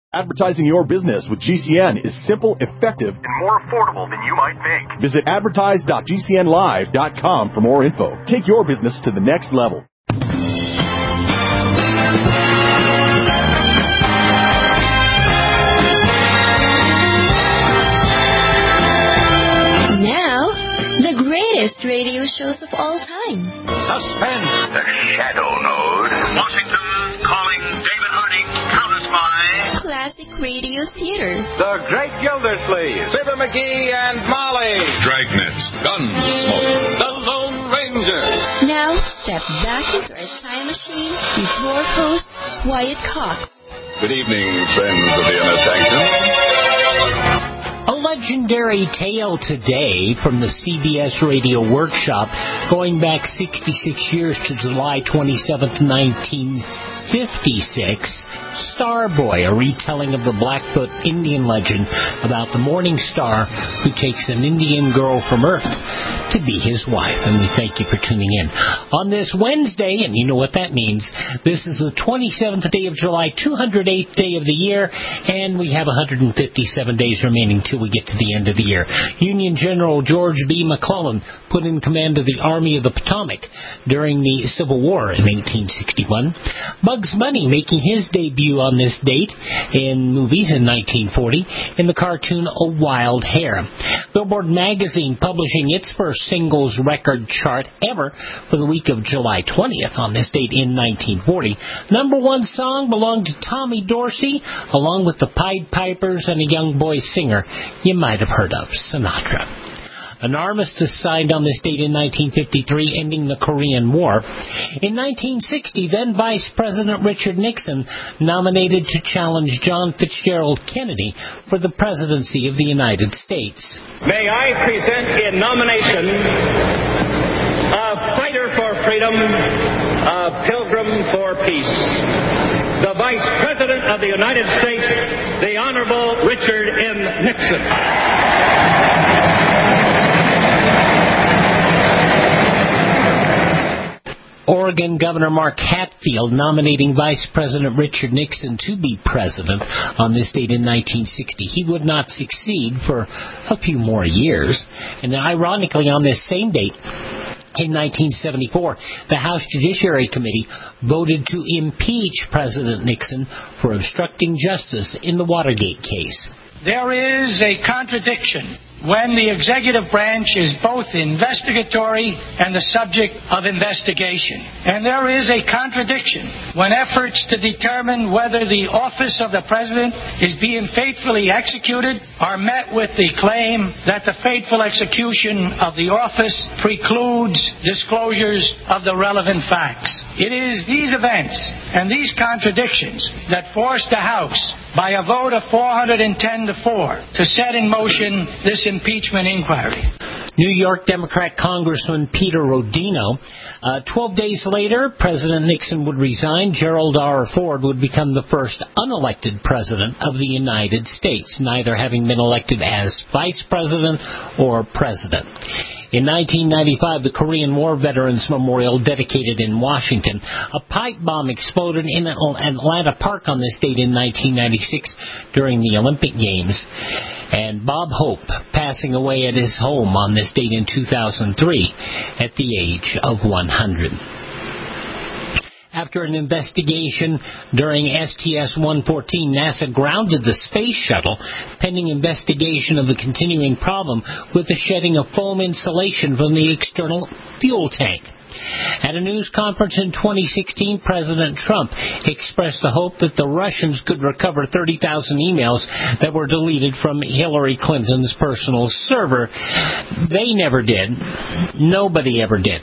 Advertising your business with GCN is simple, effective, and more affordable than you might think. Visit advertise.gcnlive.com for more info. Take your business to the next level. Now, the greatest radio shows of all time. Suspense. The Shadow Node. Washington calling David Harding, Countess by Classic Radio Theater. The Great Gildersleeve. Fibber McGee and Molly. Dragnet. Gunsmoke. The Lone Ranger. Now, step back into our time machine with your host, Wyatt Cox. Good evening, friends of the Inner Sanctum. A legendary tale today from the CBS Radio Workshop going back 66 years to July 27th, 1956. Starboy, a retelling of the Blackfoot Indian legend about the morning star who takes an Indian girl from Earth to be his wife. And we thank you for tuning in. On this Wednesday, and you know what that means, this is the 27th day of July, 208th day of the year, and we have 157 days remaining till we get to the end of the year. Union General George B. McClellan put in command of the Army of the Potomac during the Civil War in 1861. Bugs Bunny making his debut on this date in movies in 1940 in the cartoon A Wild Hare. Billboard magazine publishing its first singles record chart ever for the week of July 20th on this date in 1940. Number one song belonged to Tommy Dorsey along with the Pied Pipers and a young boy singer you might have heard of, Sinatra. An armistice signed on this date in 1953, ending the Korean War. In 1960, then Vice President Richard Nixon nominated to challenge John Fitzgerald Kennedy for the presidency of the United States. May I present in nomination a fighter for freedom, a pilgrim for peace, the Vice President of the United States, the Honorable Richard M. Nixon. Oregon Governor Mark Hatfield nominating Vice President Richard Nixon to be president on this date in 1960. He would not succeed for a few more years. And ironically, on this same date, in 1974, the House Judiciary Committee voted to impeach President Nixon for obstructing justice in the Watergate case. There is a contradiction when the executive branch is both investigatory and the subject of investigation. And there is a contradiction when efforts to determine whether the office of the president is being faithfully executed are met with the claim that the faithful execution of the office precludes disclosures of the relevant facts. It is these events and these contradictions that forced the House, by a vote of 410-4, to set in motion this impeachment inquiry. New York Democrat Congressman Peter Rodino. 12 days later, President Nixon would resign. Gerald R. Ford would become the first unelected president of the United States, neither having been elected as vice president or president. In 1995, the Korean War Veterans Memorial dedicated in Washington. A pipe bomb exploded in Atlanta Park on this date in 1996 during the Olympic Games. And Bob Hope passing away at his home on this date in 2003 at the age of 100. After an investigation during STS-114, NASA grounded the space shuttle pending investigation of the continuing problem with the shedding of foam insulation from the external fuel tank. At a news conference in 2016, President Trump expressed the hope that the Russians could recover 30,000 emails that were deleted from Hillary Clinton's personal server. They never did. Nobody ever did.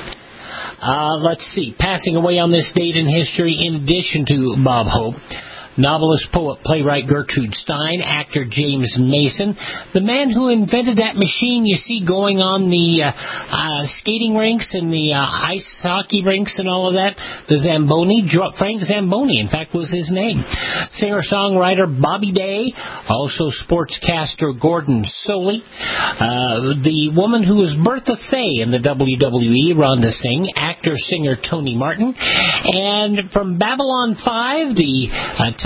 Let's see. Passing away on this date in history, in addition to Bob Hope, novelist, poet, playwright Gertrude Stein, actor James Mason, the man who invented that machine you see going on the skating rinks and the ice hockey rinks and all of that, the Zamboni, Frank Zamboni, in fact, was his name. Singer-songwriter Bobby Day, also sportscaster Gordon Soley, the woman who was Bertha Faye in the WWE, Rhonda Singh, actor-singer Tony Martin, and from Babylon 5, the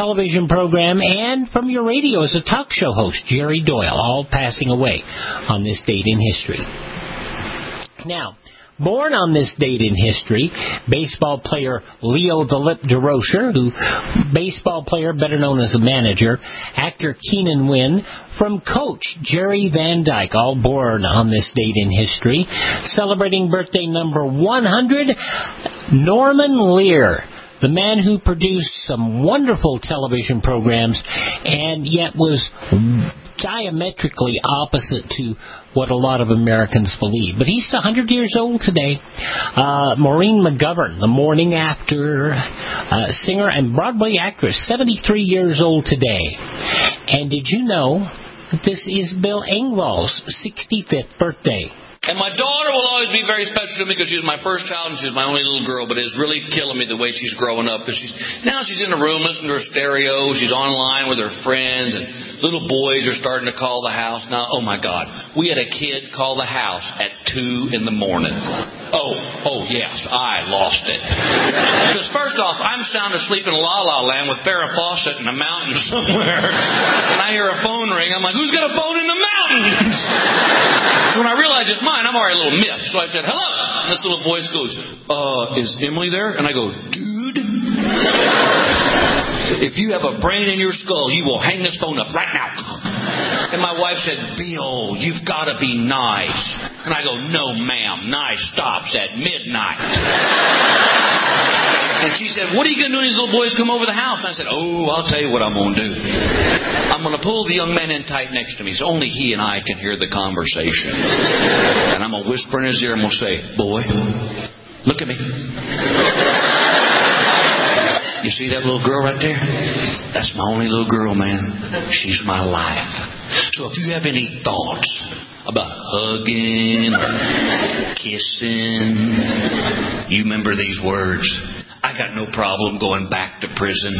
television program and from your radio as a talk show host, Jerry Doyle, all passing away on this date in history. Now, born on this date in history, baseball player Leo the Lip DeRocher, baseball player better known as a manager, actor Keenan Wynn, from coach Jerry Van Dyke, all born on this date in history. Celebrating birthday number 100, Norman Lear, the man who produced some wonderful television programs and yet was diametrically opposite to what a lot of Americans believe. But he's 100 years old today. Maureen McGovern, the morning after singer and Broadway actress, 73 years old today. And did you know that this is Bill Engvall's 65th birthday? And my daughter will always be very special to me because she's my first child and she's my only little girl, but it's really killing me the way she's growing up. Because now she's in a room listening to her stereo, she's online with her friends, and little boys are starting to call the house. Now, oh my God, we had a kid call the house at 2 in the morning. Oh yes, I lost it. Because first off, I'm sound asleep in La La Land with Farrah Fawcett in the mountains somewhere. And I hear a phone ring, I'm like, who's got a phone in the mountains? So when I realized it's mine, I'm already a little miffed. So I said, hello. And this little voice goes, is Emily there? And I go, dude, if you have a brain in your skull, you will hang this phone up right now. And my wife said, Bill, you've got to be nice. And I go, no, ma'am, nice stops at midnight. And she said, what are you going to do when these little boys come over the house? And I said, I'll tell you what I'm going to do. I'm going to pull the young man in tight next to me so only he and I can hear the conversation. And I'm going to whisper in his ear and we'll say, boy, look at me. You see that little girl right there? That's my only little girl, man. She's my life. So if you have any thoughts about hugging or kissing, you remember these words. I got no problem going back to prison.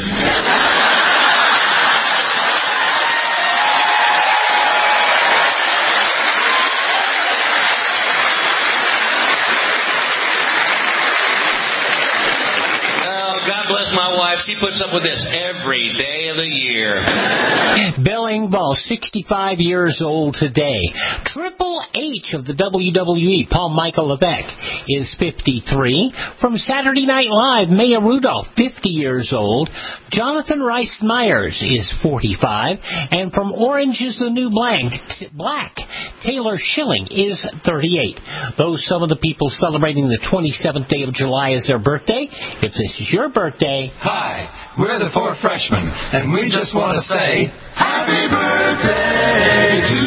My wife, she puts up with this every day of the year. Bill Engvall, 65 years old today. Triple H of the WWE, Paul Michael Levesque, is 53. From Saturday Night Live, Maya Rudolph, 50 years old. Jonathan Rhys Meyers is 45. And from Orange is the New Black, Taylor Schilling is 38. Those some of the people celebrating the 27th day of July as their birthday. If this is your birthday, hi, we're the Four Freshmen, and we just want to say happy birthday to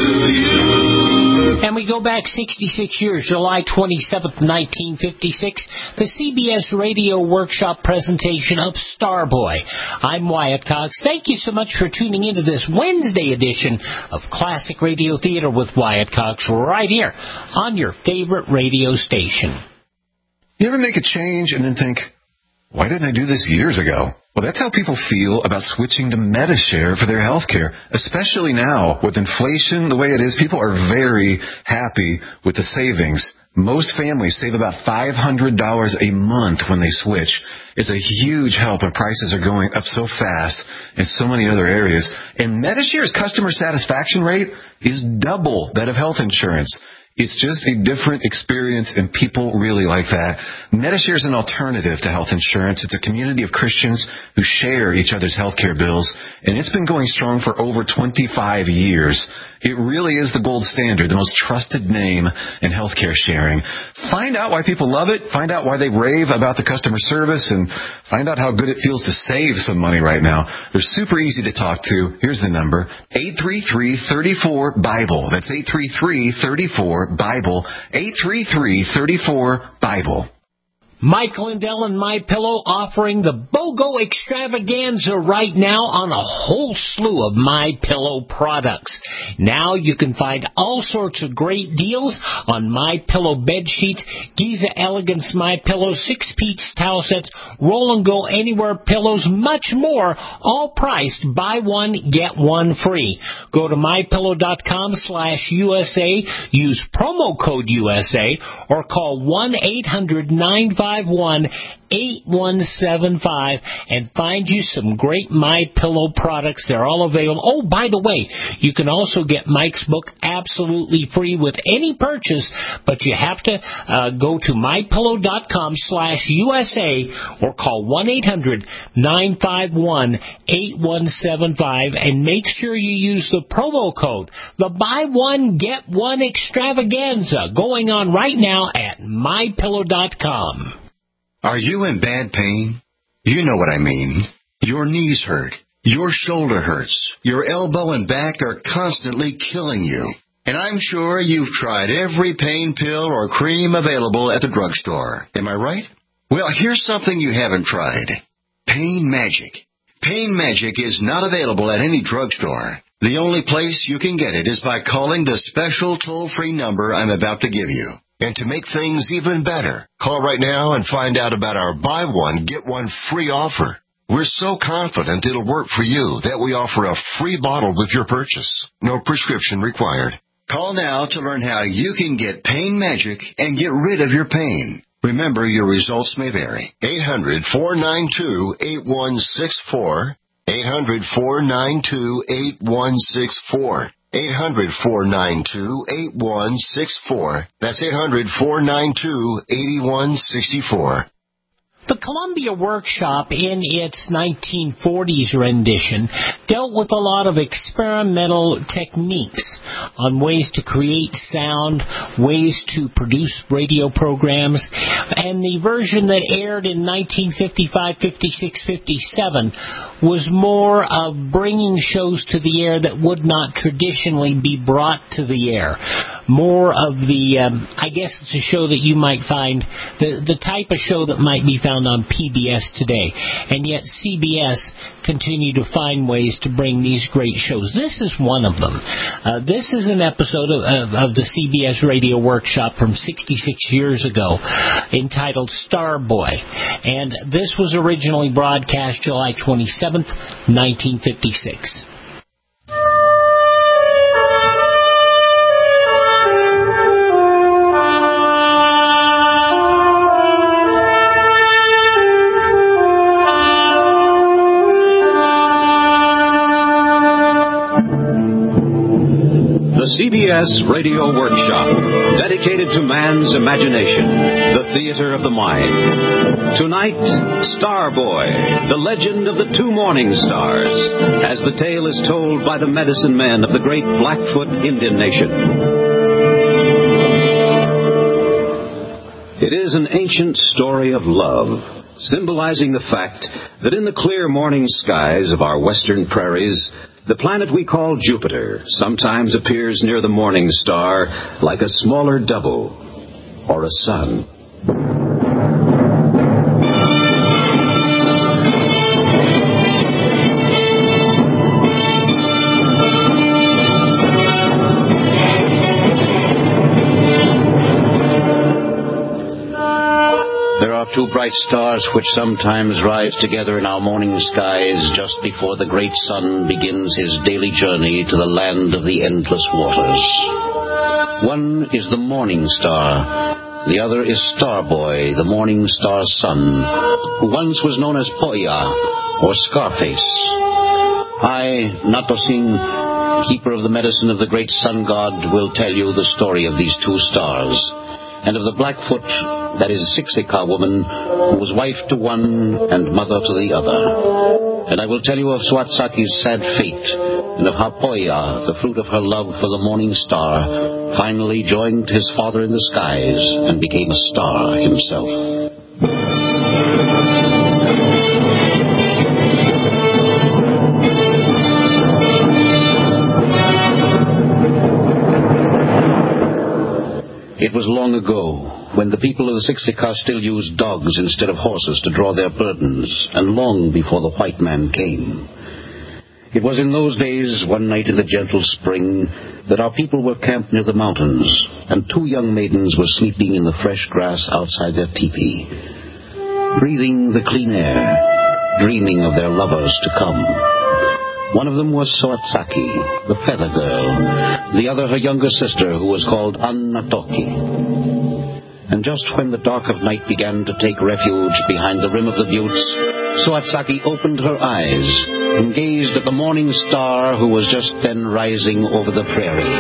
you. And we go back 66 years, July 27th, 1956, the CBS Radio Workshop presentation of Starboy. I'm Wyatt Cox. Thank you so much for tuning into this Wednesday edition of Classic Radio Theater with Wyatt Cox right here on your favorite radio station. You ever make a change and then think, why didn't I do this years ago? Well, that's how people feel about switching to Medi-Share for their health care, especially now with inflation the way it is. People are very happy with the savings. Most families save about $500 a month when they switch. It's a huge help when prices are going up so fast in so many other areas. And Medi-Share's customer satisfaction rate is double that of health insurance. It's just a different experience, and people really like that. Medi-Share is an alternative to health insurance. It's a community of Christians who share each other's health care bills, and it's been going strong for over 25 years. It really is the gold standard, the most trusted name in healthcare sharing. Find out why people love it. Find out why they rave about the customer service, and find out how good it feels to save some money right now. They're super easy to talk to. Here's the number, 833-34-BIBLE. That's 833-34-BIBLE, 833-34-BIBLE. Mike Lindell and MyPillow offering the BOGO extravaganza right now on a whole slew of MyPillow products. Now you can find all sorts of great deals on MyPillow bed sheets, Giza Elegance MyPillow, 6-piece towel sets, Roll and Go Anywhere pillows, much more, all priced buy one, get one free. Go to MyPillow.com/USA, use promo code USA, or call 1-800-951-8888 8175 and find you some great MyPillow products. They're all available. Oh, by the way, you can also get Mike's book absolutely free with any purchase, but you have to go to mypillow.com/USA or call 1-800-951-8175 and make sure you use the promo code, the Buy One, Get One Extravaganza, going on right now at mypillow.com. Are you in bad pain? You know what I mean. Your knees hurt. Your shoulder hurts. Your elbow and back are constantly killing you. And I'm sure you've tried every pain pill or cream available at the drugstore. Am I right? Well, here's something you haven't tried. Pain Magic. Pain Magic is not available at any drugstore. The only place you can get it is by calling the special toll-free number I'm about to give you. And to make things even better, call right now and find out about our buy one, get one free offer. We're so confident it'll work for you that we offer a free bottle with your purchase. No prescription required. Call now to learn how you can get Pain Magic and get rid of your pain. Remember, your results may vary. 800-492-8164. 800-492-8164. 800-492-8164. That's 800-492-8164. The Columbia Workshop, in its 1940s rendition, dealt with a lot of experimental techniques on ways to create sound, ways to produce radio programs, and the version that aired in 1955, 56, 57 was more of bringing shows to the air that would not traditionally be brought to the air. More of the, I guess it's a show that you might find, the type of show that might be found on PBS today. And yet CBS continue to find ways to bring these great shows. This is one of them. This is an episode of the CBS Radio Workshop from 66 years ago entitled Starboy. And this was originally broadcast July 27th, 1956. The CBS Radio Workshop, dedicated to man's imagination, the theater of the mind. Tonight, Starboy, the legend of the two morning stars, as the tale is told by the medicine men of the great Blackfoot Indian nation. It is an ancient story of love, symbolizing the fact that in the clear morning skies of our western prairies, the planet we call Jupiter sometimes appears near the morning star like a smaller double or a sun. Two bright stars which sometimes rise together in our morning skies just before the great sun begins his daily journey to the land of the endless waters. One is the morning star. The other is Starboy, the morning star's son, who once was known as Poya, or Scarface. I, Nato Singh, keeper of the medicine of the great sun god, will tell you the story of these two stars, and of the Blackfoot, that is Siksika woman, who was wife to one and mother to the other. And I will tell you of Swatsaki's sad fate, and of how Poya, the fruit of her love for the morning star, finally joined his father in the skies and became a star himself. It was long ago, when the people of the Siksika still used dogs instead of horses to draw their burdens, and long before the white man came. It was in those days, one night in the gentle spring, that our people were camped near the mountains, and two young maidens were sleeping in the fresh grass outside their tepee, breathing the clean air, dreaming of their lovers to come. One of them was Swatsaki, the feather girl, the other her younger sister, who was called Annatoki. And just when the dark of night began to take refuge behind the rim of the buttes, Soatsaki opened her eyes and gazed at the morning star who was just then rising over the prairie.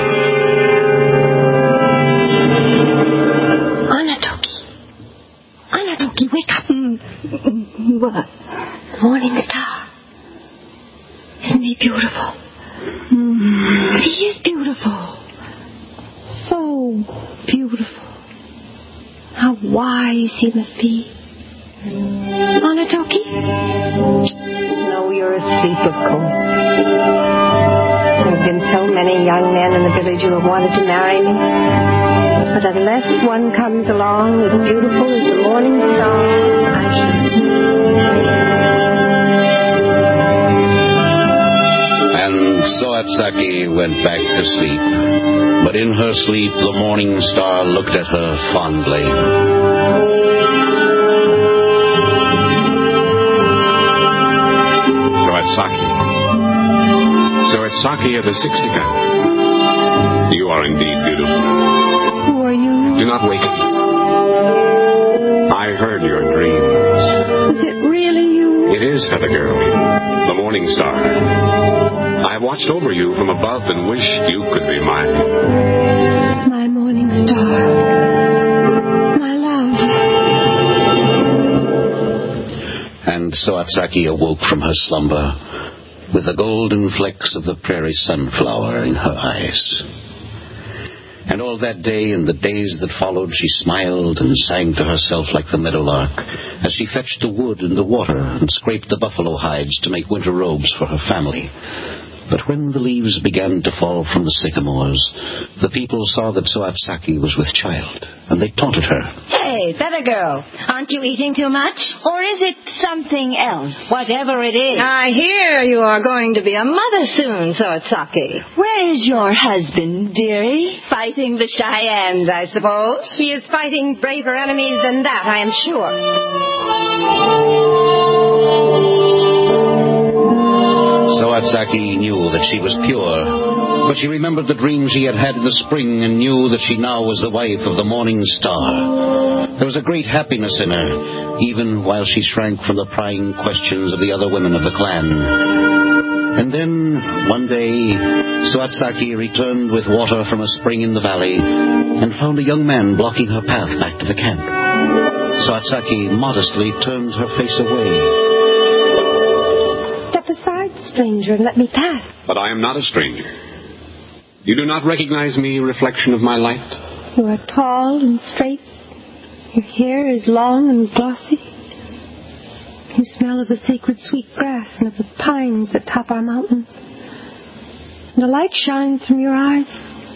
Anatoki, wake up. What? Morning star. Isn't he beautiful? He is beautiful. So beautiful. How wise he must be. Anatoki? No, you're asleep, of course. There have been so many young men in the village who have wanted to marry me. But unless one comes along as beautiful as the morning star, I shall. And Soatsaki went back to sleep. But in her sleep, the morning star looked at her fondly. Soatsaki of the Siksika. You are indeed beautiful. Who are you? Do not wake me. I heard your dreams. Is it really you? It is, Feather Girl, the morning star. I have watched over you from above and wished you could be mine. My morning star. My love. And Soatsaki awoke from her slumber with the golden flecks of the prairie sunflower in her eyes. And all that day and the days that followed, she smiled and sang to herself like the meadowlark as she fetched the wood and the water and scraped the buffalo hides to make winter robes for her family. But when the leaves began to fall from the sycamores, the people saw that Soatsaki was with child, and they taunted her. Hey, Feather Girl, aren't you eating too much? Or is it something else? Whatever it is. I hear you are going to be a mother soon, Soatsaki. Where is your husband, dearie? Fighting the Cheyennes, I suppose. He is fighting braver enemies than that, I am sure. Soatsaki knew that she was pure, but she remembered the dream she had had in the spring and knew that she now was the wife of the morning star. There was a great happiness in her, even while she shrank from the prying questions of the other women of the clan. And then, one day, Soatsaki returned with water from a spring in the valley and found a young man blocking her path back to the camp. Soatsaki modestly turned her face away. Step aside, stranger, and let me pass. But I am not a stranger. You do not recognize me, reflection of my light? You are tall and straight. Your hair is long and glossy. You smell of the sacred sweet grass and of the pines that top our mountains. And a light shines from your eyes.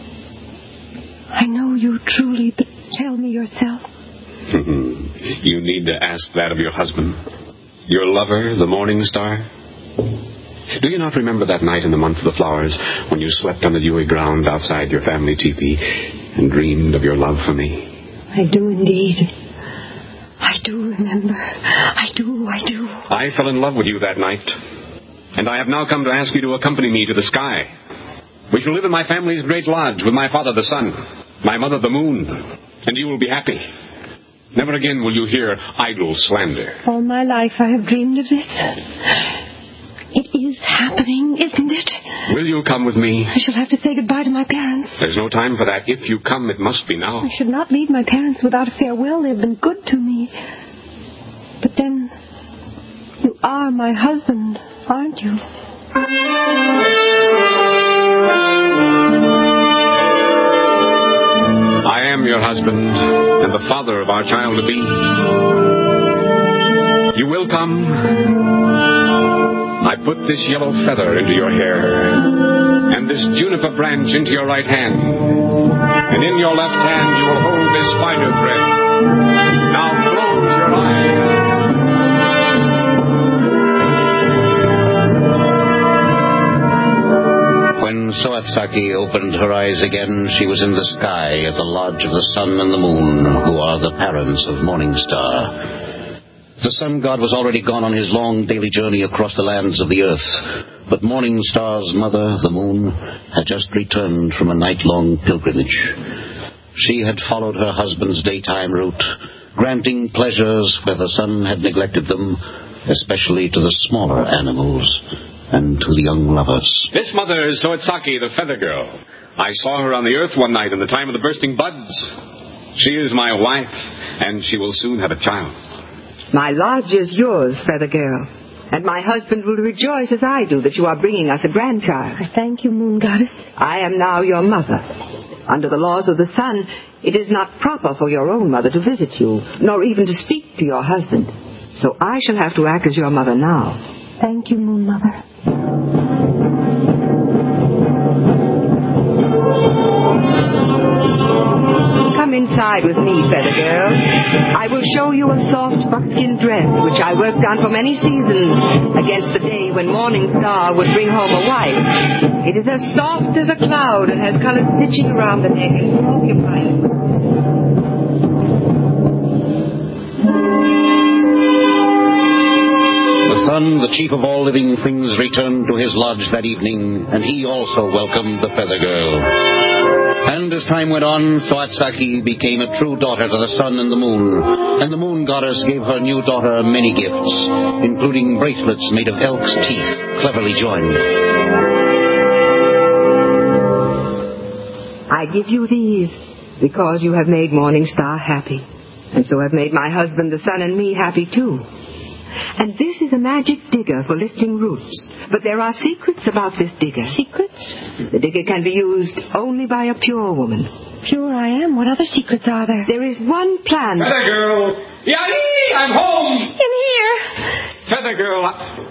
I know you truly, but tell me yourself. You need to ask that of your husband. Your lover, the morning star. Do you not remember that night in the month of the flowers when you slept on the dewy ground outside your family teepee and dreamed of your love for me? I do indeed. I do remember. I do. I fell in love with you that night, and I have now come to ask you to accompany me to the sky. We shall live in my family's great lodge with my father the sun, my mother the moon, and you will be happy. Never again will you hear idle slander. All my life I have dreamed of this. It is happening, isn't it? Will you come with me? I shall have to say goodbye to my parents. There's no time for that. If you come, it must be now. I should not leave my parents without a farewell. They have been good to me. But then, you are my husband, aren't you? I am your husband and the father of our child-to-be. You will come. I put this yellow feather into your hair, and this juniper branch into your right hand, and in your left hand you will hold this spider thread. Now close your eyes. When Soatsaki opened her eyes again, she was in the sky at the lodge of the sun and the moon, who are the parents of Morningstar. The sun god was already gone on his long daily journey across the lands of the earth, but Morningstar's mother, the moon, had just returned from a night-long pilgrimage. She had followed her husband's daytime route, granting pleasures where the sun had neglected them, especially to the smaller animals and to the young lovers. This mother is Soetsaki, the feather girl. I saw her on the earth one night in the time of the bursting buds. She is my wife, and she will soon have a child. My lodge is yours, feather girl, and my husband will rejoice as I do that you are bringing us a grandchild. I thank you, Moon Goddess. I am now your mother. Under the laws of the sun, it is not proper for your own mother to visit you, nor even to speak to your husband. So I shall have to act as your mother now. Thank you, Moon Mother. Come inside with me, feather girl. I will show you a soft buckskin dress which I worked on for many seasons against the day when Morning Star would bring home a wife. It is as soft as a cloud and has colored stitching around the neck and porcupine. The sun, the chief of all living things, returned to his lodge that evening, and he also welcomed the feather girl. And as time went on, Soetsaki became a true daughter to the sun and the moon goddess gave her new daughter many gifts, including bracelets made of elk's teeth, cleverly joined. I give you these because you have made Morning Star happy, and so have made my husband the sun and me happy too. And this is a magic digger for lifting roots. But there are secrets about this digger. Secrets? The digger can be used only by a pure woman. Pure I am. What other secrets are there? There is one plan. Feather girl! Yai! I'm home! In here! Feather girl!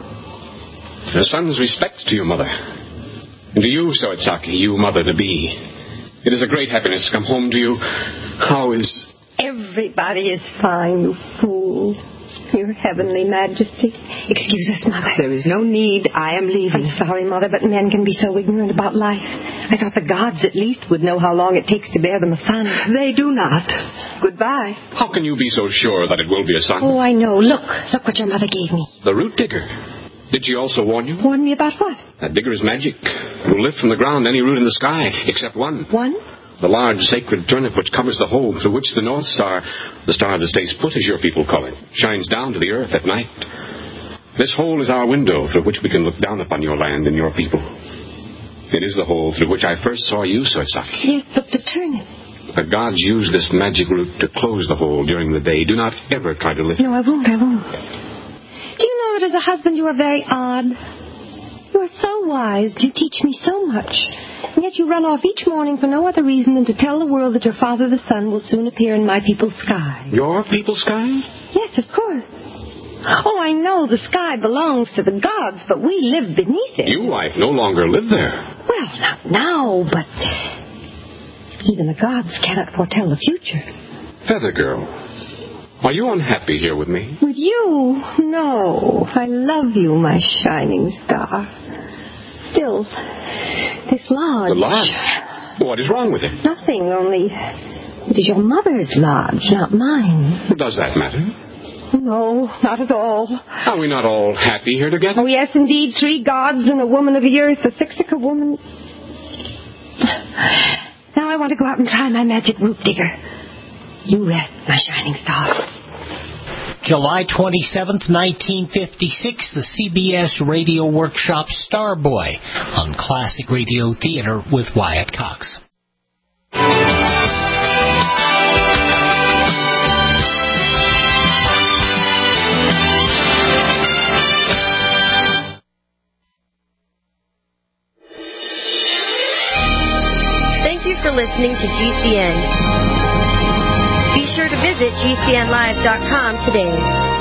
The sun's respect to you, mother. And to you, Soetsaki, you mother-to-be. It is a great happiness to come home to you. How is... Everybody is fine, you fool. Your heavenly majesty. Excuse us, Mother. There is no need. I am leaving. I'm sorry, Mother, but men can be so ignorant about life. I thought the gods at least would know how long it takes to bear them a son. They do not. Goodbye. How can you be so sure that it will be a son? Oh, I know. Look what your mother gave me. The root digger. Did she also warn you? Warn me about what? That digger is magic. It will lift from the ground any root in the sky, except one. One? The large sacred turnip which covers the hole through which the North Star, the star that stays put as your people call it, shines down to the earth at night. This hole is our window through which we can look down upon your land and your people. It is the hole through which I first saw you, Soetsaki. Yes, but the turnip. The gods use this magic root to close the hole during the day. Do not ever try to lift it. No, I won't. Do you know that as a husband you are very odd? You are so wise. You teach me so much. And yet you run off each morning for no other reason than to tell the world that your father, the sun, will soon appear in my people's sky. Your people's sky? Yes, of course. Oh, I know the sky belongs to the gods, but we live beneath it. You, wife, no longer live there. Well, not now, but even the gods cannot foretell the future. Feather girl, are you unhappy here with me? With you? No. I love you, my shining star. Still, this lodge... The lodge? What is wrong with it? Nothing, only it is your mother's lodge, not mine. Does that matter? No, not at all. Are we not all happy here together? Oh, yes, indeed. 3 gods and a woman of the earth, a Sixica woman. Now I want to go out and try my magic root digger. You rest, my shining star. July 27th, 1956, the CBS radio workshop Starboy on Classic Radio Theater with Wyatt Cox. Thank you for listening to GCN. Be sure to visit GCNlive.com today.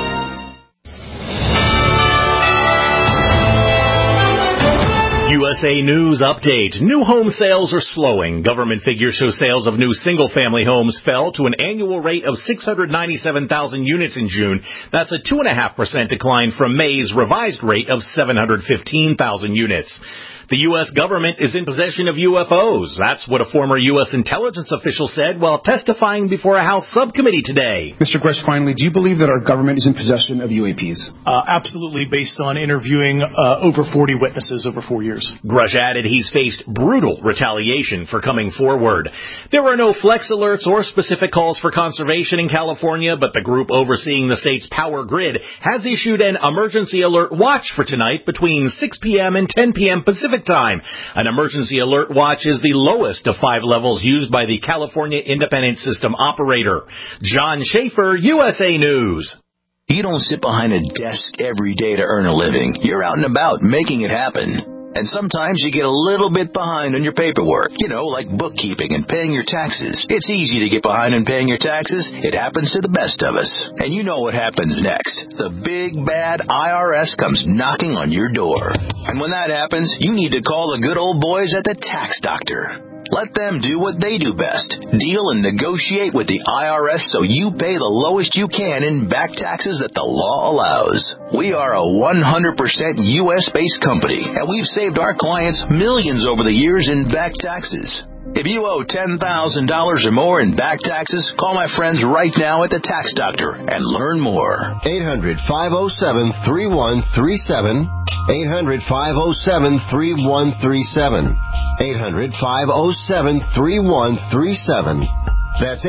USA News Update. New home sales are slowing. Government figures show sales of new single-family homes fell to an annual rate of 697,000 units in June. That's a 2.5% decline from May's revised rate of 715,000 units. The U.S. government is in possession of UFOs. That's what a former U.S. intelligence official said while testifying before a House subcommittee today. Mr. Grush, finally, do you believe that our government is in possession of UAPs? Absolutely, based on interviewing over 40 witnesses over 4 years. Grush added he's faced brutal retaliation for coming forward. There were no flex alerts or specific calls for conservation in California, but the group overseeing the state's power grid has issued an emergency alert watch for tonight between 6 p.m. and 10 p.m. Pacific time. An emergency alert watch is the lowest of 5 levels used by the California Independent System Operator. John Schaefer, USA News. You don't sit behind a desk every day to earn a living. You're out and about making it happen. And sometimes you get a little bit behind on your paperwork, like bookkeeping and paying your taxes. It's easy to get behind on paying your taxes. It happens to the best of us. And you know what happens next. The big, bad IRS comes knocking on your door. And when that happens, you need to call the good old boys at the Tax Doctor. Let them do what they do best. Deal and negotiate with the IRS so you pay the lowest you can in back taxes that the law allows. We are a 100% U.S.-based company, and we've saved our clients millions over the years in back taxes. If you owe $10,000 or more in back taxes, call my friends right now at the Tax Doctor and learn more. 800-507-3137. 800-507-3137. 800-507-3137. That's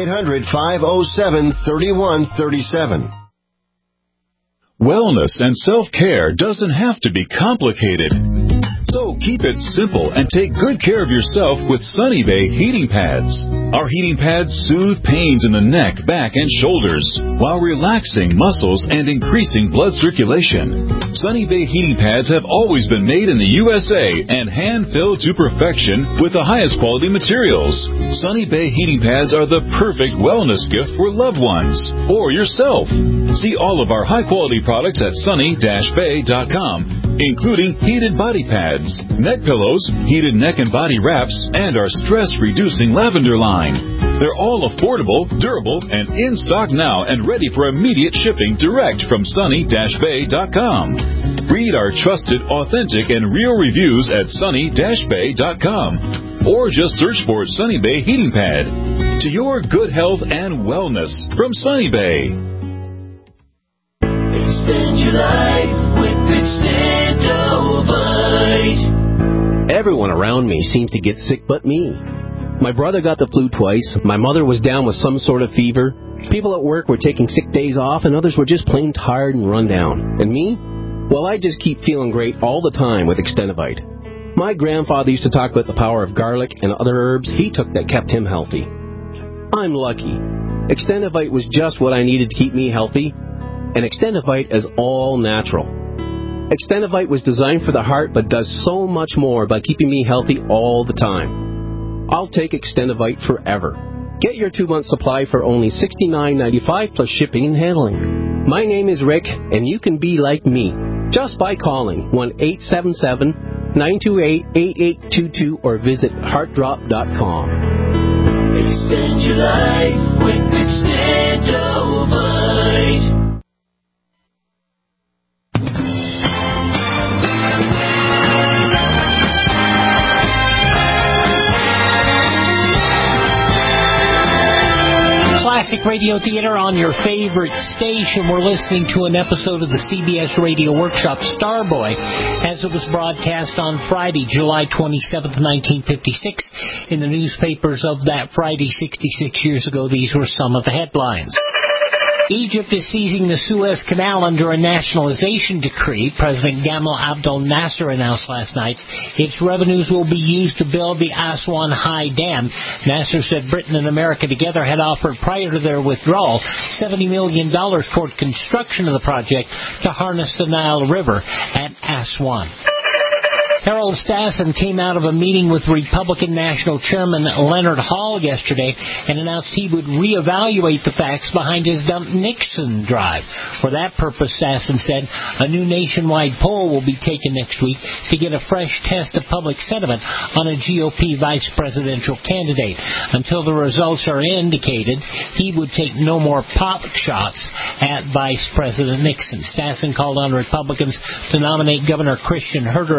800-507-3137. Wellness and self-care doesn't have to be complicated. So keep it simple and take good care of yourself with Sunny Bay heating pads. Our heating pads soothe pains in the neck, back, and shoulders while relaxing muscles and increasing blood circulation. Sunny Bay heating pads have always been made in the USA and hand-filled to perfection with the highest quality materials. Sunny Bay heating pads are the perfect wellness gift for loved ones or yourself. See all of our high-quality products at sunny-bay.com, including heated body pads, neck pillows, heated neck and body wraps, and our stress-reducing lavender line. They're all affordable, durable, and in stock now and ready for immediate shipping direct from sunny-bay.com. Read our trusted, authentic, and real reviews at sunny-bay.com. Or just search for Sunny Bay Heating Pad. To your good health and wellness from Sunny Bay. Extend your life with Extendovite. Everyone around me seems to get sick but me. My brother got the flu twice. My mother was down with some sort of fever. People at work were taking sick days off, and others were just plain tired and run down. And me? Well, I just keep feeling great all the time with Extendovite. My grandfather used to talk about the power of garlic and other herbs he took that kept him healthy. I'm lucky. Extendovite was just what I needed to keep me healthy, and Extendovite is all natural. Extendovite was designed for the heart but does so much more by keeping me healthy all the time. I'll take Extendovite forever. Get your 2-month supply for only $69.95 plus shipping and handling. My name is Rick, and you can be like me just by calling 1-877-928-8822 or visit heartdrop.com. Extend your life with Extendovite. Classic Radio Theater on your favorite station. We're listening to an episode of the CBS Radio Workshop Starboy as it was broadcast on Friday, July 27th, 1956. In the newspapers of that Friday 66 years ago, these were some of the headlines. Egypt is seizing the Suez Canal under a nationalization decree. President Gamal Abdel Nasser announced last night its revenues will be used to build the Aswan High Dam. Nasser said Britain and America together had offered prior to their withdrawal $70 million toward construction of the project to harness the Nile River at Aswan. Harold Stassen came out of a meeting with Republican National Chairman Leonard Hall yesterday and announced he would reevaluate the facts behind his dump Nixon drive. For that purpose, Stassen said, a new nationwide poll will be taken next week to get a fresh test of public sentiment on a GOP vice presidential candidate. Until the results are indicated, he would take no more pot shots at Vice President Nixon. Stassen called on Republicans to nominate Governor Christian Herter of Massachusetts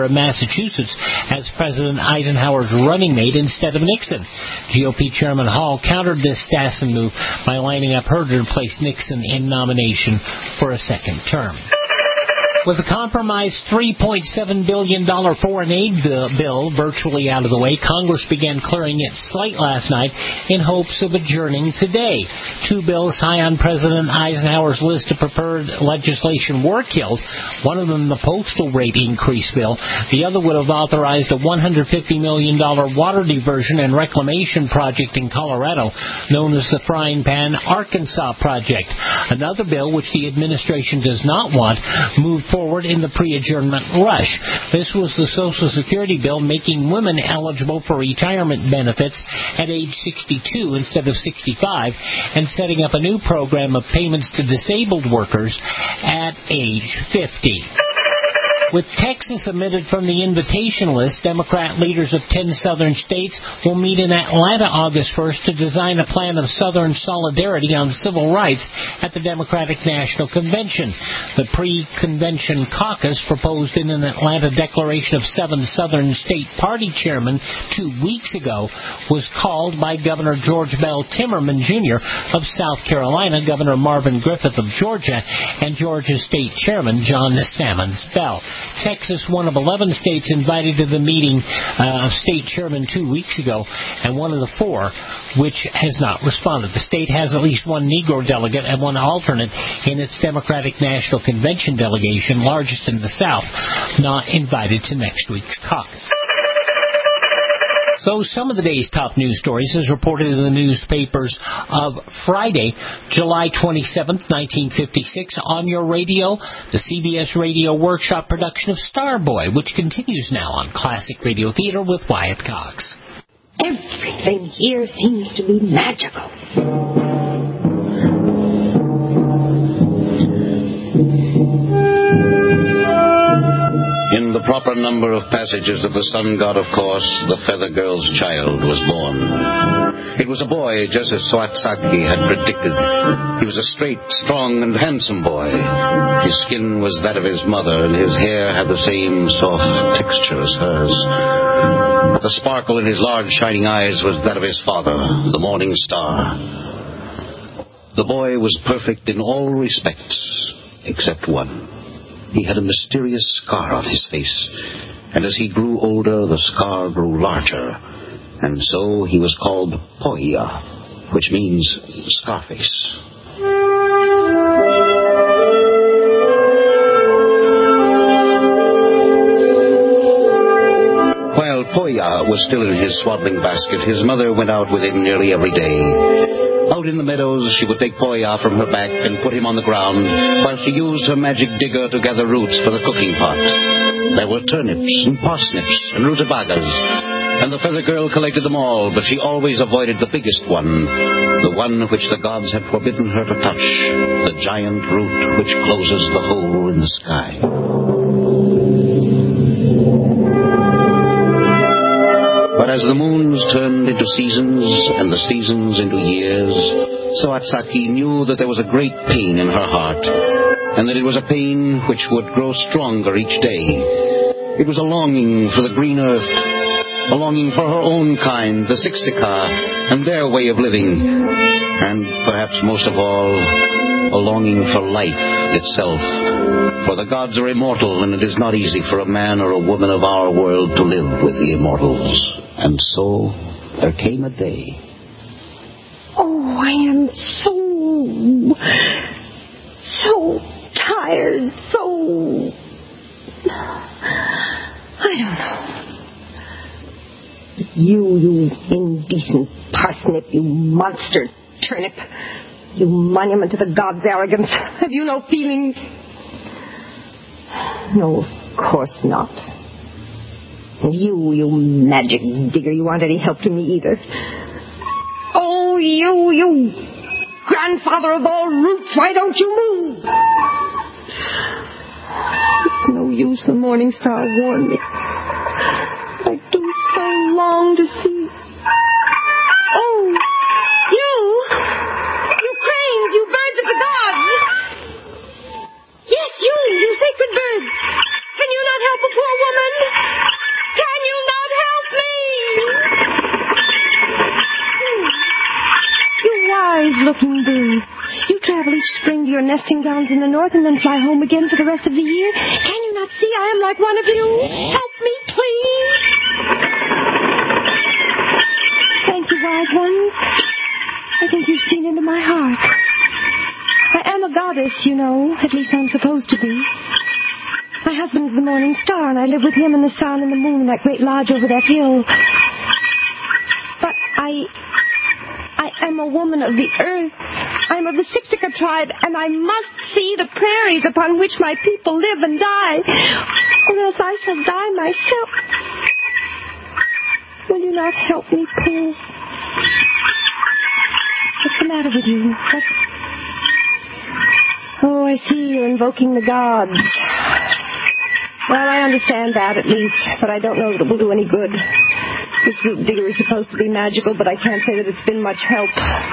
Massachusetts as President Eisenhower's running mate instead of Nixon. GOP Chairman Hall countered this Stassen move by lining up her to replace Nixon in nomination for a second term. With a compromised $3.7 billion foreign aid bill virtually out of the way, Congress began clearing its slate last night in hopes of adjourning today. Two bills high on President Eisenhower's list of preferred legislation were killed. One of them, the postal rate increase bill. The other would have authorized a $150 million water diversion and reclamation project in Colorado, known as the Frying Pan Arkansas Project. Another bill, which the administration does not want, moved forward in the pre-adjournment rush. This was the Social Security bill making women eligible for retirement benefits at age 62 instead of 65 and setting up a new program of payments to disabled workers at age 50. With Texas omitted from the invitation list, Democrat leaders of 10 southern states will meet in Atlanta August 1st to design a plan of southern solidarity on civil rights at the Democratic National Convention. The pre-convention caucus, proposed in an Atlanta declaration of 7 southern state party chairmen 2 weeks ago, was called by Governor George Bell Timmerman, Jr. of South Carolina, Governor Marvin Griffith of Georgia, and Georgia State Chairman John Sammons Bell. Texas, one of 11 states invited to the meeting of state chairmen 2 weeks ago, and one of the 4 which has not responded. The state has at least one Negro delegate and one alternate in its Democratic National Convention delegation, largest in the South, not invited to next week's caucus. So some of the day's top news stories, as reported in the newspapers of Friday, July 27th, 1956, on your radio, the CBS Radio Workshop production of Starboy, which continues now on Classic Radio Theater with Wyatt Cox. Everything here seems to be magical. In the proper number of passages of the sun god, of course, the Feather Girl's child was born. It was a boy, just as Swatsaki had predicted. He was a straight, strong, and handsome boy. His skin was that of his mother, and his hair had the same soft texture as hers. But the sparkle in his large, shining eyes was that of his father, the morning star. The boy was perfect in all respects, except one. He had a mysterious scar on his face, and as he grew older, the scar grew larger, and so he was called Poia, which means Scarface. While Poia was still in his swaddling basket, his mother went out with him nearly every day. Out in the meadows, she would take Poia from her back and put him on the ground, while she used her magic digger to gather roots for the cooking pot. There were turnips and parsnips and rutabagas, and the Feather Girl collected them all, but she always avoided the biggest one, the one which the gods had forbidden her to touch, the giant root which closes the hole in the sky. But as the moons turned into seasons and the seasons into years, Swatsaki knew that there was a great pain in her heart, and that it was a pain which would grow stronger each day. It was a longing for the green earth, a longing for her own kind, the Siksika, and their way of living, and perhaps most of all, a longing for life itself. For the gods are immortal, and it is not easy for a man or a woman of our world to live with the immortals. And so, there came a day. Oh, I am so tired, I don't know. You indecent parsnip, you monster turnip, you monument to the gods' arrogance. Have you no feelings? No, of course not. And you magic digger, you aren't any help to me either. Oh, you grandfather of all roots, why don't you move? It's no use, the Morning Star warned me. I do so long to see. Oh, you cranes, you birds of the gods. Yes, you sacred birds. Can you not help a poor woman? good-looking bird. You travel each spring to your nesting grounds in the north and then fly home again for the rest of the year. Can you not see I am like one of you? Help me, please. Thank you, wise ones. I think you've seen into my heart. I am a goddess, you know. At least I'm supposed to be. My husband is the morning star, and I live with him and the sun and the moon in that great lodge over that hill. But I am a woman of the earth. I am of the Siksika tribe, and I must see the prairies upon which my people live and die, or else I shall die myself. Will you not help me, Paul? What's the matter with you? What? Oh, I see you're invoking the gods. Well, I understand that, at least, but I don't know that it will do any good. This root digger is supposed to be magical, but I can't say that it's been much help.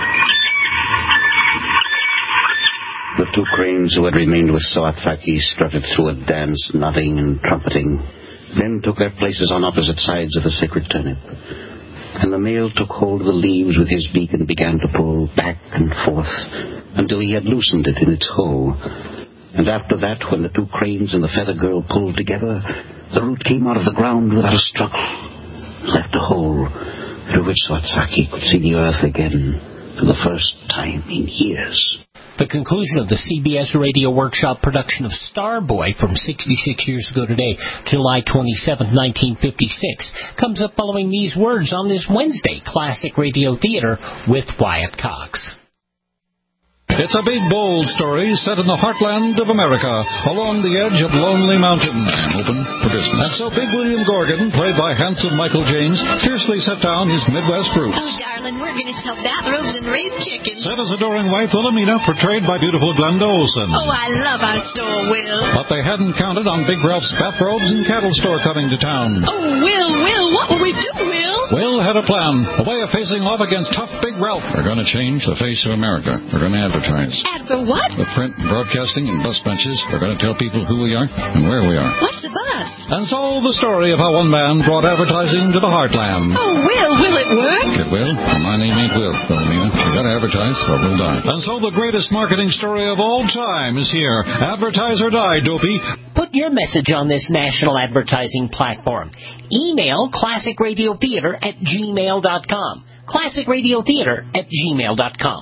The two cranes who had remained with Sawatsaki strutted through a dance, nodding and trumpeting, then took their places on opposite sides of the sacred turnip. And the male took hold of the leaves with his beak and began to pull back and forth until he had loosened it in its hole. And after that, when the two cranes and the feather girl pulled together, the root came out of the ground without a struggle, left a hole through which Sawatsaki could see the earth again for the first time in years. The conclusion of the CBS Radio Workshop production of Starboy from 66 years ago today, July 27, 1956, comes up following these words on this Wednesday, Classic Radio Theater with Wyatt Cox. It's a big, bold story set in the heartland of America, along the edge of Lonely Mountain, and open for business. And so Big William Gorgon, played by handsome Michael James, fiercely set down his Midwest roots. Oh, darling, we're going to sell bathrobes and raise chickens. Set his adoring wife, Wilhelmina, portrayed by beautiful Glenda Olsen. Oh, I love our store, Will. But they hadn't counted on Big Ralph's Bathrobes and Cattle Store coming to town. Oh, Will, what will we do, Will? Will had a plan, a way of facing off against tough Big Ralph. We're going to change the face of America. We're going to advertise. Adver what? The print, broadcasting, and bus benches. We're going to tell people who we are and where we are. What's the bus? And so the story of how one man brought advertising to the heartland. Oh, will it work? It will. My name ain't Will, Wilhelmina. You got to advertise or we'll die. And so the greatest marketing story of all time is here. Advertise or die, dopey. Put your message on this national advertising platform. Email classicradiotheater@gmail.com. classicradiotheater@gmail.com.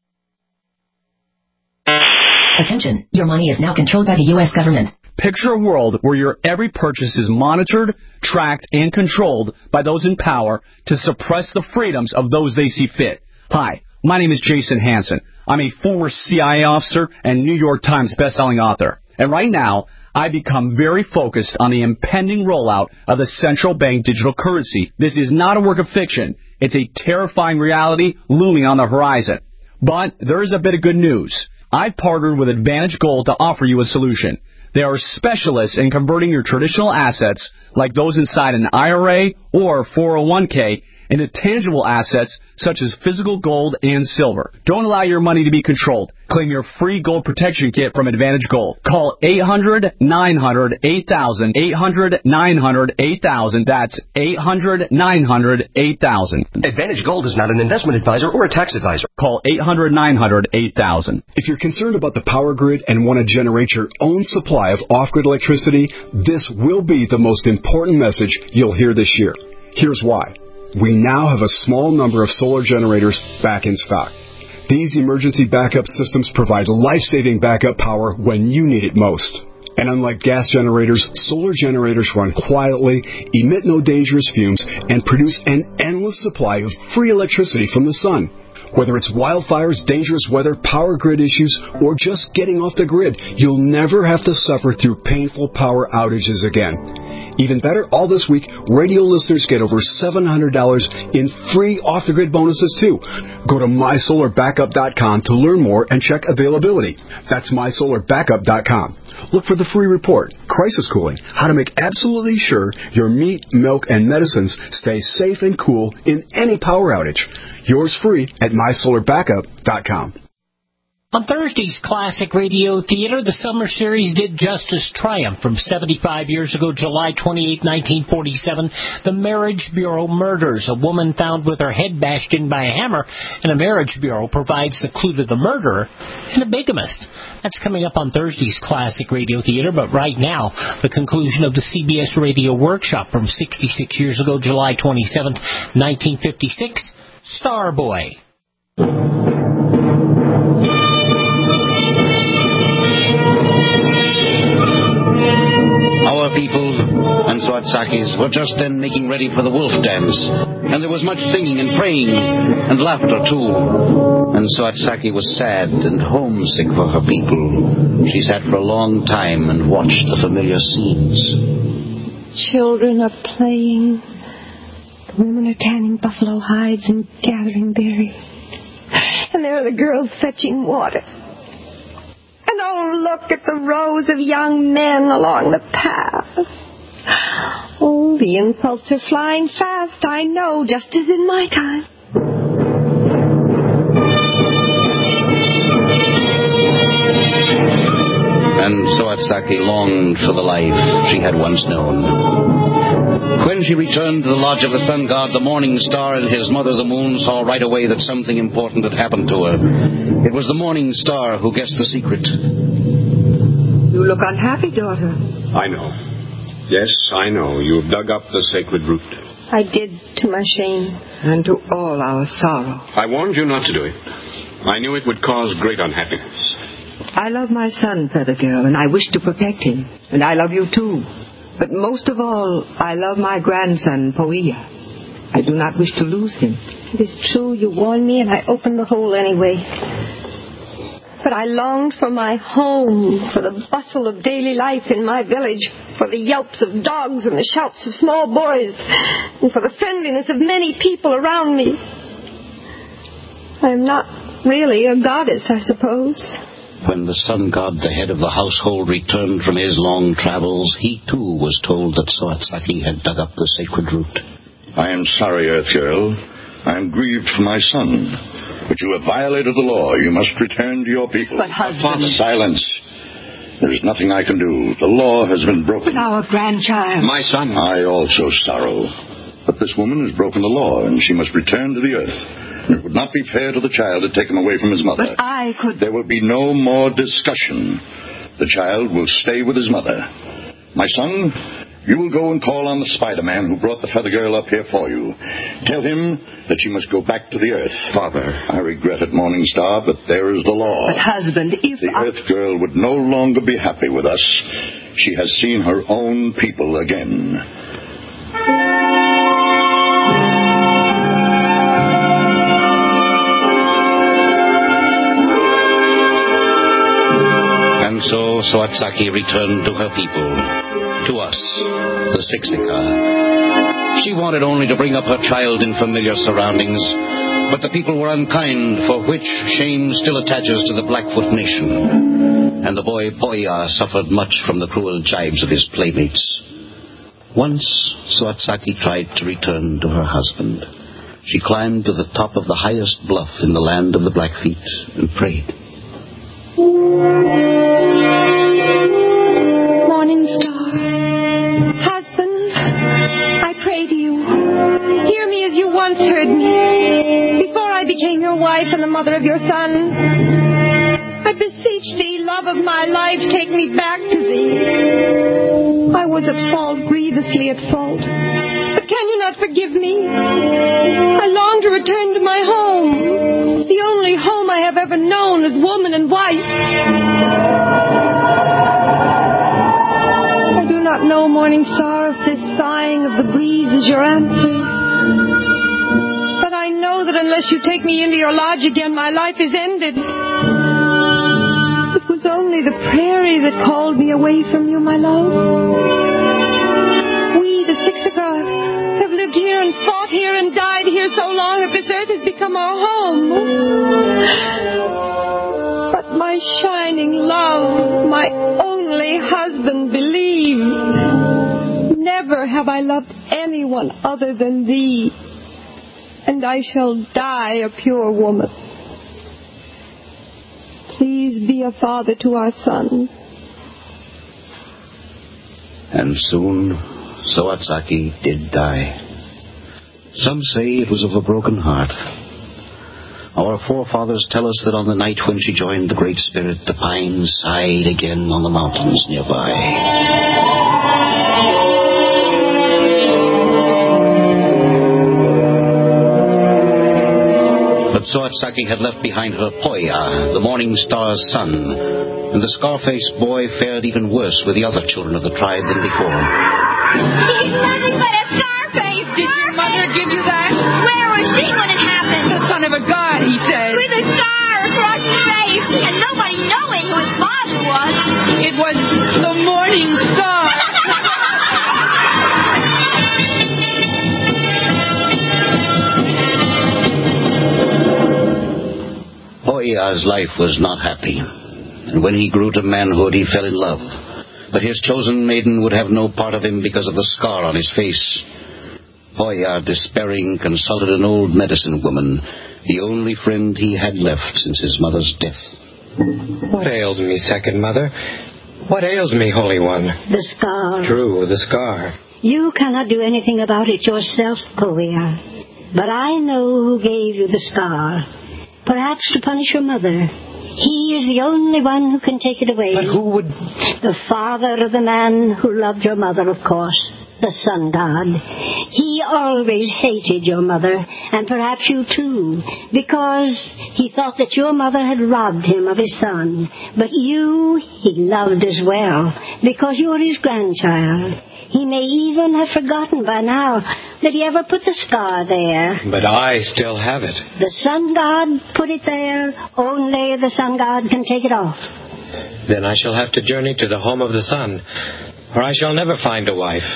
Attention, your money is now controlled by the U.S. government. Picture a world where your every purchase is monitored, tracked, and controlled by those in power to suppress the freedoms of those they see fit. Hi, my name is Jason Hansen. I'm a former CIA officer and New York Times bestselling author. And right now, I become very focused on the impending rollout of the central bank digital currency. This is not a work of fiction. It's a terrifying reality looming on the horizon. But there is a bit of good news. I've partnered with Advantage Gold to offer you a solution. They are specialists in converting your traditional assets, like those inside an IRA or 401k, into tangible assets such as physical gold and silver. Don't allow your money to be controlled. Claim your free gold protection kit from Advantage Gold. Call 800-900-8000, 800-900-8000. That's 800-900-8000. Advantage Gold is not an investment advisor or a tax advisor. Call 800-900-8000. If you're concerned about the power grid and want to generate your own supply of off-grid electricity, this will be the most important message you'll hear this year. Here's why. We now have a small number of solar generators back in stock. These emergency backup systems provide life-saving backup power when you need it most. And unlike gas generators, solar generators run quietly, emit no dangerous fumes, and produce an endless supply of free electricity from the sun. Whether it's wildfires, dangerous weather, power grid issues, or just getting off the grid, you'll never have to suffer through painful power outages again. Even better, all this week, radio listeners get over $700 in free off-the-grid bonuses, too. Go to mysolarbackup.com to learn more and check availability. That's mysolarbackup.com. Look for the free report, Crisis Cooling, how to make absolutely sure your meat, milk, and medicines stay safe and cool in any power outage. Yours free at mysolarbackup.com. On Thursday's Classic Radio Theater, the summer series did Justice Triumph. From 75 years ago, July 28, 1947, the Marriage Bureau murders. A woman found with her head bashed in by a hammer, and a Marriage Bureau provides the clue to the murderer and a bigamist. That's coming up on Thursday's Classic Radio Theater, but right now, the conclusion of the CBS Radio Workshop from 66 years ago, July 27, 1956, Starboy. Our people and Swatsakis were just then making ready for the wolf dance, and there was much singing and praying and laughter too. And Swatsaki was sad and homesick for her people. She sat for a long time and watched the familiar scenes. Children are playing. The women are tanning buffalo hides and gathering berries. And there are the girls fetching water. And oh, look at the rows of young men along the path. Oh, the insults are flying fast, I know, just as in my time. And Swatsaki longed for the life she had once known. When she returned to the lodge of the sun god, the morning star and his mother, the moon, saw right away that something important had happened to her. It was the morning star who guessed the secret. You look unhappy, daughter. I know. Yes, I know. You've dug up the sacred root. I did, to my shame. And to all our sorrow. I warned you not to do it. I knew it would cause great unhappiness. I love my son, Feather Girl, and I wish to protect him. And I love you, too. But most of all, I love my grandson, Poia. I do not wish to lose him. It is true, you warned me, and I opened the hole anyway. But I longed for my home, for the bustle of daily life in my village, for the yelps of dogs and the shouts of small boys, and for the friendliness of many people around me. I am not really a goddess, I suppose. When the sun god, the head of the household, returned from his long travels, he too was told that Swatsaki had dug up the sacred root. I am sorry, Earth Girl. I am grieved for my son. But you have violated the law. You must return to your people. But, husband... Silence. There is nothing I can do. The law has been broken. But our grandchild... My son. I also sorrow. But this woman has broken the law, and she must return to the earth. It would not be fair to the child to take him away from his mother. But I could... There will be no more discussion. The child will stay with his mother. My son, you will go and call on the Spider-Man who brought the Feather Girl up here for you. Tell him that she must go back to the earth. Father. I regret it, Morning Star, but there is the law. But, husband, if the Earth Girl would no longer be happy with us. She has seen her own people again. And so Swatsaki returned to her people, to us, the Siksika. She wanted only to bring up her child in familiar surroundings, but the people were unkind, for which shame still attaches to the Blackfoot nation. And the boy Poia suffered much from the cruel jibes of his playmates. Once Swatsaki tried to return to her husband. She climbed to the top of the highest bluff in the land of the Blackfeet and prayed. Morning Star, husband, I pray to you. Hear me as you once heard me, before I became your wife and the mother of your son. I beseech thee, love of my life, take me back to thee. I was at fault, grievously at fault. But can you not forgive me? I long to return to my home, the only home I have ever known as woman and wife. I do not know, Morning Star, if this sighing of the breeze is your answer. But I know that unless you take me into your lodge again, my life is ended. It was only the prairie that called me away from you, my love. We, the Siksika, have lived here and fought here and died here so long that this earth has become our home. But my shining love, my only husband, believe, never have I loved anyone other than thee, and I shall die a pure woman. Please please be a father to our son. And soon, Soatsaki did die. Some say it was of a broken heart. Our forefathers tell us that on the night when she joined the Great Spirit, the pines sighed again on the mountains nearby. But Soatsaki had left behind her Poya, the morning star's son, and the scar-faced boy fared even worse with the other children of the tribe than before. He's nothing but a Scarface! Did your mother give you that? Where was she when it happened? The son of a god, he says. With a scar across his face, and nobody knowing who his father was. It was the morning star. Poya's life was not happy, and when he grew to manhood he fell in love. But his chosen maiden would have no part of him because of the scar on his face. Poya, despairing, consulted an old medicine woman, the only friend he had left since his mother's death. What ails me, second mother? What ails me, Holy One? The scar. True, the scar. You cannot do anything about it yourself, Poya. But I know who gave you the scar. Perhaps to punish your mother. He is the only one who can take it away. But who would... The father of the man who loved your mother, of course. The sun god. He always hated your mother, and perhaps you too, because he thought that your mother had robbed him of his son. But you he loved as well, because you were his grandchild. He may even have forgotten by now that he ever put the scar there. But I still have it. The sun god put it there. Only the sun god can take it off. Then I shall have to journey to the home of the sun, or I shall never find a wife.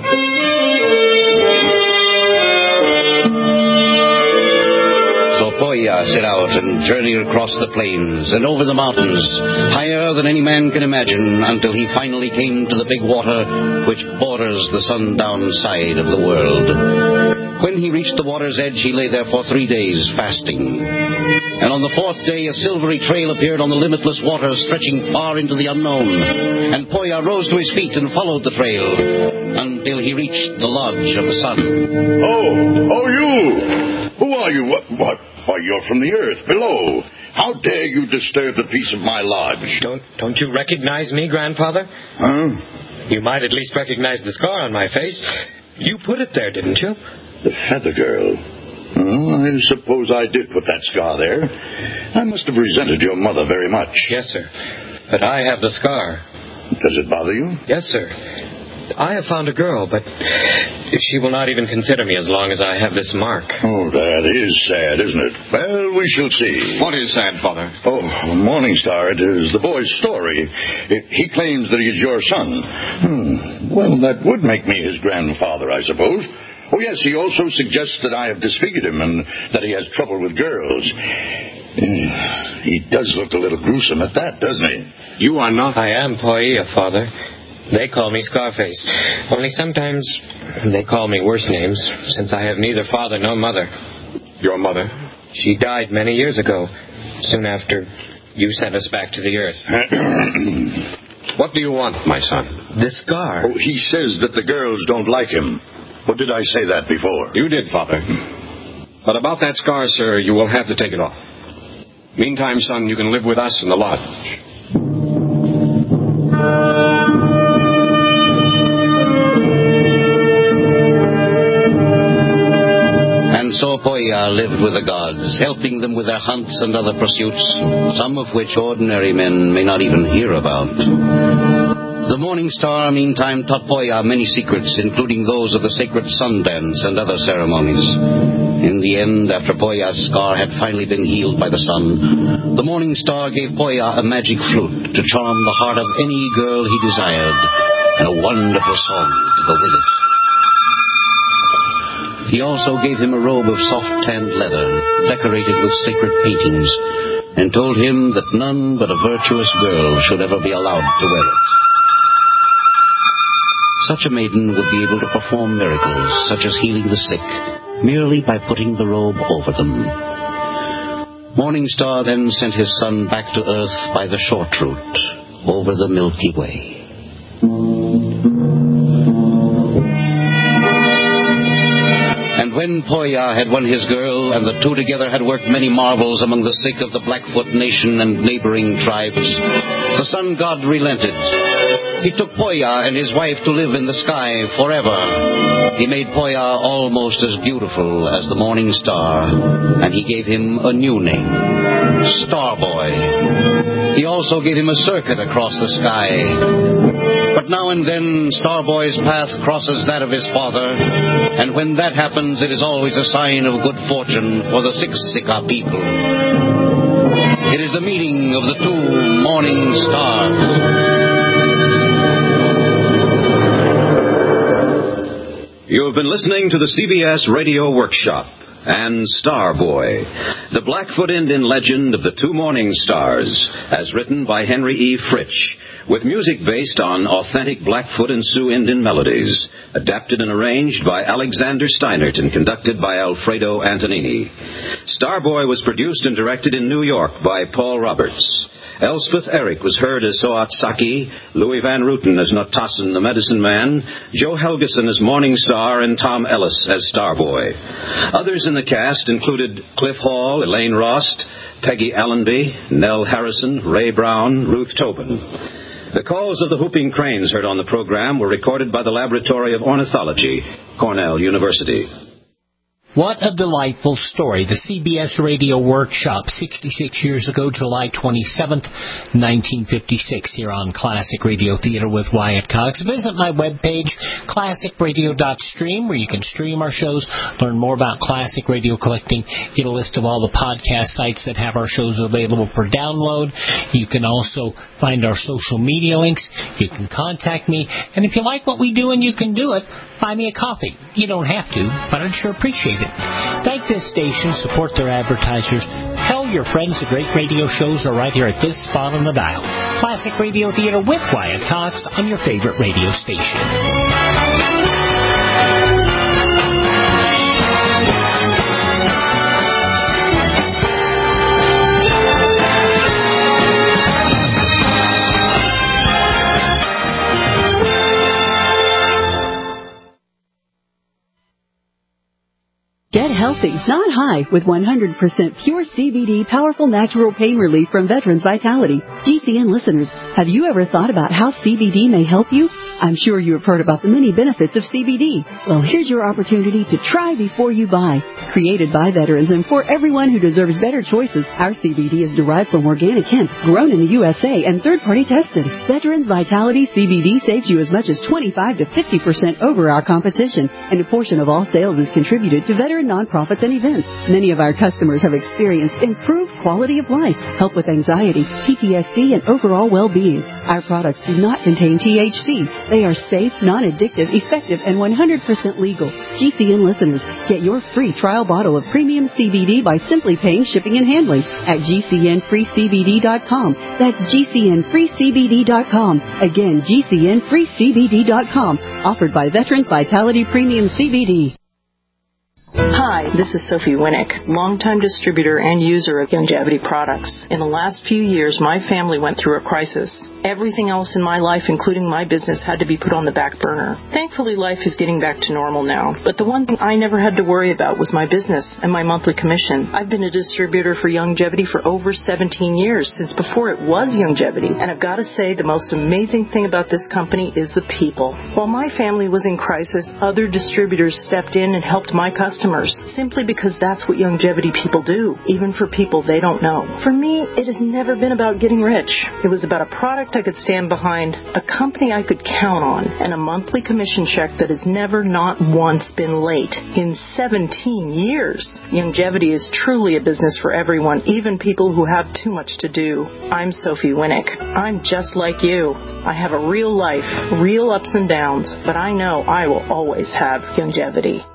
So Poya set out and journeyed across the plains and over the mountains, higher than any man can imagine, until he finally came to the big water which borders the sundown side of the world. When he reached the water's edge, he lay there for 3 days, fasting. And on the 4th day, a silvery trail appeared on the limitless waters, stretching far into the unknown. And Poya rose to his feet and followed the trail, until he reached the lodge of the sun. Oh, you! Who are you? What? Why, you're from the earth, below. How dare you disturb the peace of my lodge? Don't you recognize me, Grandfather? Huh? You might at least recognize the scar on my face. You put it there, didn't you? The Feather Girl. Oh, I suppose I did put that scar there. I must have resented your mother very much. Yes, sir. But I have the scar. Does it bother you? Yes, sir. I have found a girl, but she will not even consider me as long as I have this mark. Oh, that is sad, isn't it? Well, we shall see. What is sad, Father? Oh, Morningstar, it is the boy's story. He claims that he is your son. Well, that would make me his grandfather, I suppose. Oh, yes, he also suggests that I have disfigured him and that he has trouble with girls. He does look a little gruesome at that, doesn't he? You are not. I am Poya, Father. They call me Scarface. Only sometimes they call me worse names, since I have neither father nor mother. Your mother? She died many years ago, soon after you sent us back to the earth. What do you want, my son? The scar. Oh, he says that the girls don't like him. Or did I say that before? You did, Father. But about that scar, sir, you will have to take it off. Meantime, son, you can live with us in the lodge. And so Poya lived with the gods, helping them with their hunts and other pursuits, some of which ordinary men may not even hear about. The Morning Star, meantime, taught Poya many secrets, including those of the sacred sun dance and other ceremonies. In the end, after Poya's scar had finally been healed by the sun, the Morning Star gave Poya a magic flute to charm the heart of any girl he desired, and a wonderful song to go with it. He also gave him a robe of soft-tanned leather, decorated with sacred paintings, and told him that none but a virtuous girl should ever be allowed to wear it. Such a maiden would be able to perform miracles, such as healing the sick, merely by putting the robe over them. Morningstar then sent his son back to Earth by the short route, over the Milky Way. And when Poya had won his girl, and the two together had worked many marvels among the sick of the Blackfoot Nation and neighboring tribes, the sun god relented. He took Poya and his wife to live in the sky forever. He made Poya almost as beautiful as the morning star, and he gave him a new name, Starboy. He also gave him a circuit across the sky. But now and then, Starboy's path crosses that of his father, and when that happens, it is always a sign of good fortune for the Siksika people. It is the meeting of the two morning stars. You have been listening to the CBS Radio Workshop and Starboy, the Blackfoot Indian legend of the two morning stars, as written by Henry E. Fritsch, with music based on authentic Blackfoot and Sioux Indian melodies, adapted and arranged by Alexander Steinert and conducted by Alfredo Antonini. Starboy was produced and directed in New York by Paul Roberts. Elspeth Eric was heard as Soat Saki, Louis Van Rooten as Notassin the Medicine Man, Joe Helgeson as Morning Star, and Tom Ellis as Starboy. Others in the cast included Cliff Hall, Elaine Rost, Peggy Allenby, Nell Harrison, Ray Brown, Ruth Tobin. The calls of the whooping cranes heard on the program were recorded by the Laboratory of Ornithology, Cornell University. What a delightful story. The CBS Radio Workshop, 66 years ago, July 27th, 1956, here on Classic Radio Theater with Wyatt Cox. Visit my webpage, classicradio.stream, where you can stream our shows, learn more about classic radio collecting, get a list of all the podcast sites that have our shows available for download. You can also find our social media links. You can contact me. And if you like what we do and you can do it, buy me a coffee. You don't have to, but I'd sure appreciate it. Thank this station, support their advertisers. Tell your friends the great radio shows are right here at this spot on the dial. Classic Radio Theater with Wyatt Cox on your favorite radio station. Get healthy, not high, with 100% pure CBD powerful natural pain relief from Veterans Vitality. GCN listeners, have you ever thought about how CBD may help you? I'm sure you have heard about the many benefits of CBD. Well, here's your opportunity to try before you buy. Created by veterans and for everyone who deserves better choices, our CBD is derived from organic hemp, grown in the USA, and third-party tested. Veterans Vitality CBD saves you as much as 25 to 50% over our competition, and a portion of all sales is contributed to veteran nonprofits and events. Many of our customers have experienced improved quality of life, help with anxiety, PTSD, and overall well-being. Our products do not contain THC. They are safe, non-addictive, effective, and 100% legal. GCN listeners, get your free trial bottle of premium CBD by simply paying shipping and handling at GCNFreeCBD.com. That's GCNFreeCBD.com. Again, GCNFreeCBD.com. Offered by Veterans Vitality Premium CBD. Hi, this is Sophie Winnick, longtime distributor and user of Youngevity products. In the last few years, my family went through a crisis. Everything else in my life, including my business, had to be put on the back burner. Thankfully, life is getting back to normal now. But the one thing I never had to worry about was my business and my monthly commission. I've been a distributor for Youngevity for over 17 years, since before it was Youngevity. And I've got to say, the most amazing thing about this company is the people. While my family was in crisis, other distributors stepped in and helped my customers, simply because that's what Youngevity people do, even for people they don't know. For me, it has never been about getting rich. It was about a product I could stand behind, a company I could count on, and a monthly commission check that has never, not once, been late in 17 years. Youngevity is truly a business for everyone, even people who have too much to do. I'm Sophie Winnick. I'm just like you. I have a real life, real ups and downs, but I know I will always have Youngevity.